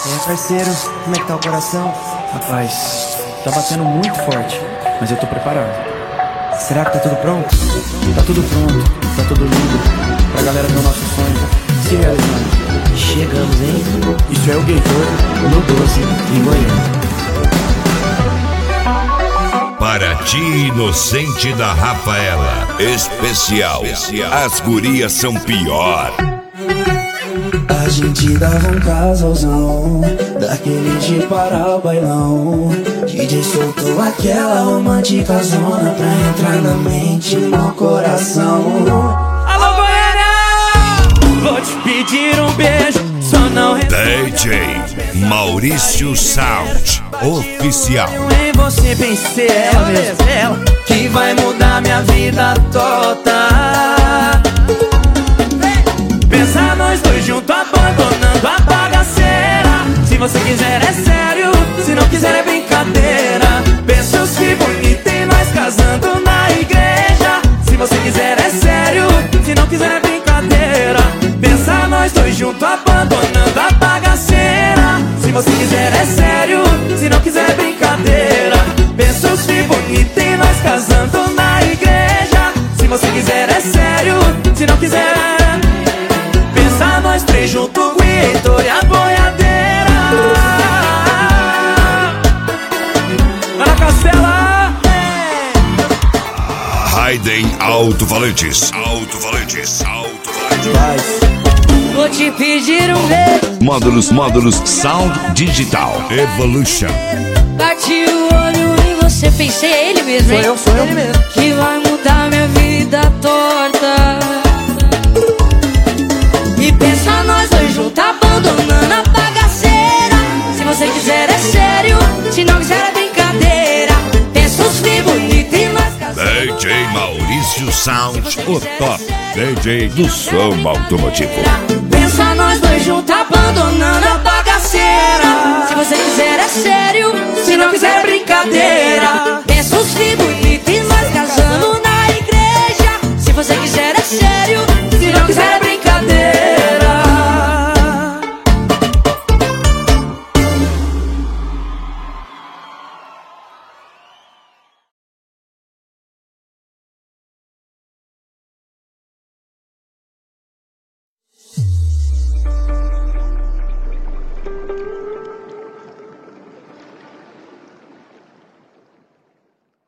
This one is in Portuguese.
Parceiro, como é que tá o coração? Rapaz, tá batendo muito forte, mas eu tô preparado. Será que tá tudo pronto? Tá tudo pronto, tá tudo lindo, pra galera ver o nosso sonho se realizando. Chegamos, hein? Isso é o Gaytor No 12, em Goiânia. Para ti, inocente da Rafaela, especial. As gurias são pior. A gente dava um casalzão, daquele de parar o bailão. DJ soltou aquela romântica zona pra entrar na mente e no coração. Alô, Goiânia! Vou te pedir um beijo, só não DJ Maurício Sound Oficial. em você pensei, ela que vai mudar minha vida toda. Pensar nós dois juntos abandonando a bagaceira. Se você quiser é sério, se não quiser é brincadeira. Pensa os que bonito em nós casando na igreja. Se você quiser é sério, se não quiser é brincadeira. Pensa nós dois juntos abandonando a bagaceira. Se você quiser é sério, se não quiser é brincadeira. Pensa os que bonito em nós casando na igreja. Se você quiser é sério, se não quiser é... Pensa nós três junto com o Heitor e a boiadeira. Vai na Castela. Raiden Alto-Falantes. Vou te pedir um beijo. Módulos Sound Digital Evolution. Bati o olho em você, pensei é ele mesmo, hein? Sou eu mesmo. Que vai mudar minha vida torta. E pensa nós dois juntos abandonando a bagaceira. Se você quiser é sério, se não quiser é brincadeira. Pensa os que bonito e nós casamos. DJ Maurício Sound, o top DJ do som automotivo. Pensa nós dois juntos abandonando a bagaceira. Se você quiser é sério, se não quiser é brincadeira. Pensa os que bonito